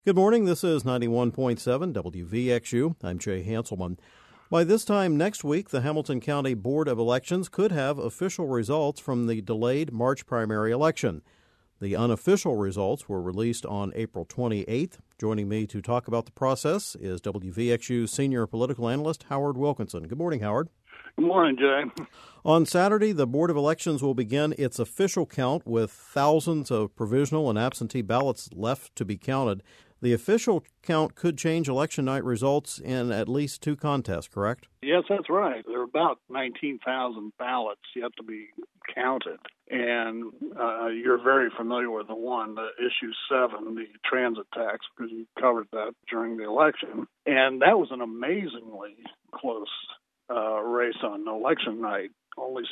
Good morning. This is 91.7 WVXU. I'm Jay Hanselman. By this time next week, the Hamilton County Board of Elections could have official results from the delayed March primary election. The unofficial results were released on April 28th. Joining me to talk about the process is WVXU senior political analyst Howard Wilkinson. Good morning, Howard. Good morning, Jay. On Saturday, the Board of Elections will begin its official count with thousands of provisional and absentee ballots left to be counted. The official count could change election night results in at least two contests, correct? Yes, that's right. There are about 19,000 ballots yet to be counted. And you're very familiar with the one, the Issue 7, the transit tax, because you covered that during the election. And that was an amazingly close race on election night. Only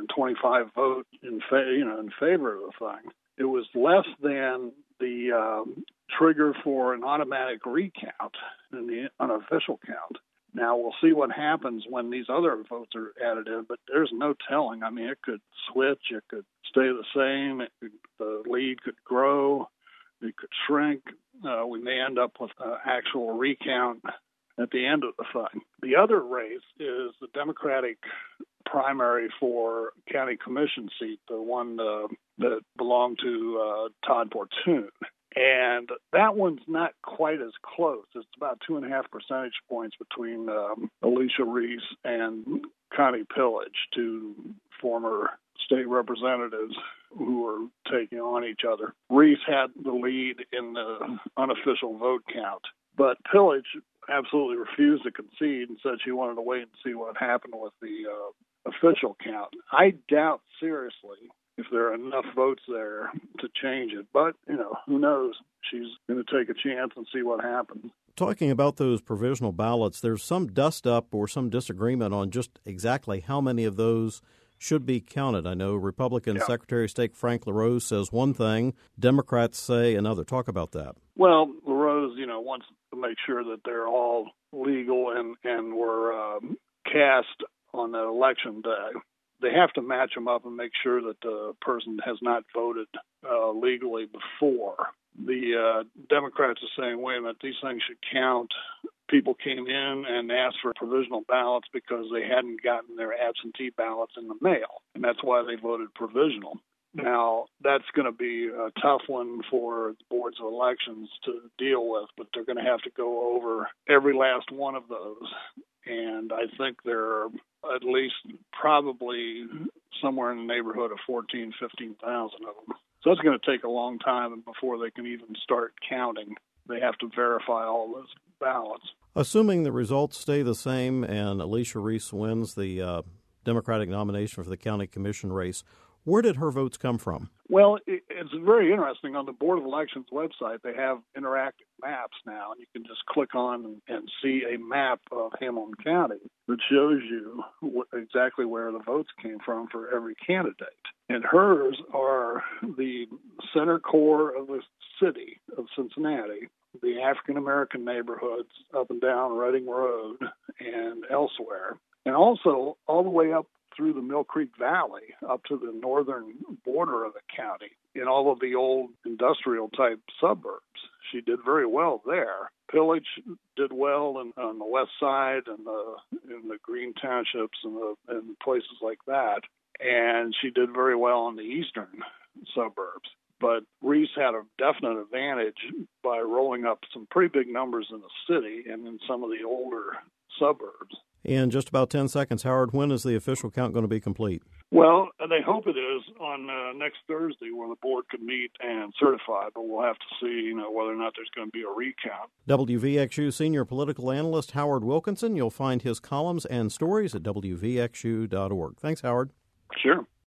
625 votes in favor of the thing. It was less than the trigger for an automatic recount in the unofficial count. Now, we'll see what happens when these other votes are added in, but there's no telling. I mean, it could switch, it could stay the same, the lead could grow, it could shrink. We may end up with an actual recount at the end of the thing. The other race is the Democratic primary for county commission seat, the one that belonged to Todd Fortune. And that one's not quite as close. It's about 2.5 percentage points between Alicia Reese and Connie Pillage, two former state representatives who are taking on each other. Reese had the lead in the unofficial vote count, but Pillage absolutely refused to concede and said she wanted to wait and see what happened with the official count. I doubt seriously if there are enough votes there to change it. But, who knows? She's going to take a chance and see what happens. Talking about those provisional ballots, there's some dust-up or some disagreement on just exactly how many of those should be counted. I know Republican Secretary of State Frank LaRose says one thing, Democrats say another. Talk about that. Well, LaRose, wants to make sure that they're all legal and were cast on the election day. They have to match them up and make sure that the person has not voted legally before. The Democrats are saying, wait a minute, these things should count. People came in and asked for provisional ballots because they hadn't gotten their absentee ballots in the mail, and that's why they voted provisional. Now, that's going to be a tough one for the boards of elections to deal with, but they're going to have to go over every last one of those. And I think there are at least probably somewhere in the neighborhood of 14,000, 15,000 of them. So it's going to take a long time before they can even start counting. They have to verify all those ballots. Assuming the results stay the same and Alicia Reese wins the Democratic nomination for the county commission race, where did her votes come from? Well, it's very interesting. On the Board of Elections website, they have interactive maps now, and you can just click on and see a map of Hamilton County that shows you exactly where the votes came from for every candidate. And hers are the center core of the city of Cincinnati, the African-American neighborhoods up and down Reading Road and elsewhere, and also all the way up through the Mill Creek Valley up to the northern border of the county in all of the old industrial-type suburbs. She did very well there. Pillage did well on the west side and in the Green Townships and places like that. And she did very well in the eastern suburbs. But Reese had a definite advantage by rolling up some pretty big numbers in the city and in some of the older suburbs. In just about 10 seconds, Howard, when is the official count going to be complete? Well, they hope it is on next Thursday where the board could meet and certify, but we'll have to see whether or not there's going to be a recount. WVXU senior political analyst Howard Wilkinson. You'll find his columns and stories at WVXU.org. Thanks, Howard. Sure.